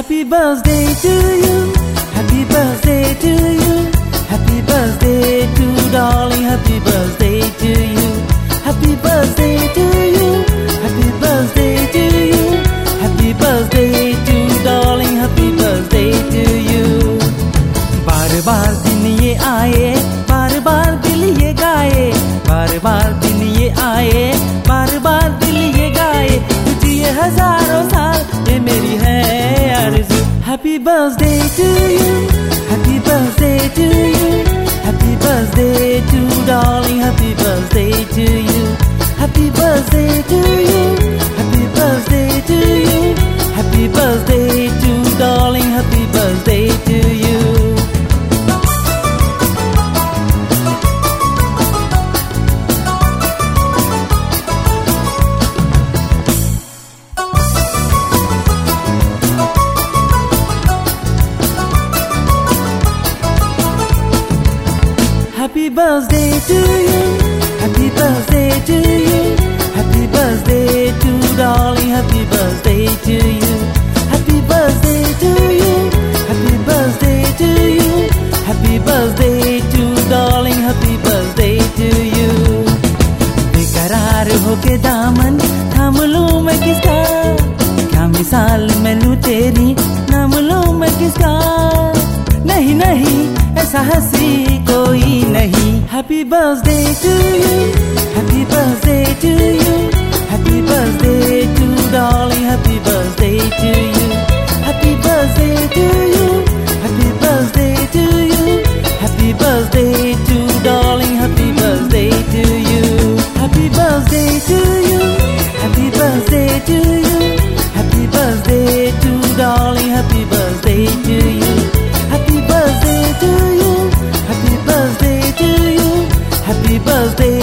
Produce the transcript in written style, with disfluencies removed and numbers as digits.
Happy birthday to you, happy birthday to you, happy birthday to darling, happy birthday to you, happy birthday to you, happy birthday to you, happy birthday to darling, happy birthday to you. बार बार दिन ये आए, बार बार दिल ये गाए, बार बार दिन ये आए, बार बार दिल ये गाए, तुझे ये हजारों साल ये मेरी है आरज़ू. Happy birthday to you, happy birthday to you, happy birthday to darling, happy birthday to you, happy birthday to you, happy birthday to you, happy birthday to darling, happy birthday to you. Happy birthday to you, happy birthday to you, happy birthday to darling, happy birthday to you, happy birthday to you, happy birthday to you, happy birthday to darling, happy birthday to you. बेकरार होके दामन थाम लूं मैं किसका, क्या मिसाल मैं लूं तेरी, नाम लूं मैं किसका. नहीं नहीं ऐसा हंसी कोई नहीं. Happy birthday to you, happy birthday to you, happy birthday to darling, happy birthday to you, happy birthday to you, happy birthday to you, happy birthday to darling, happy birthday to you, happy birthday to you, happy birthday to you, happy birthday to darling, happy birthday to you, happy birthday to you, happy birthday to you, happy birthday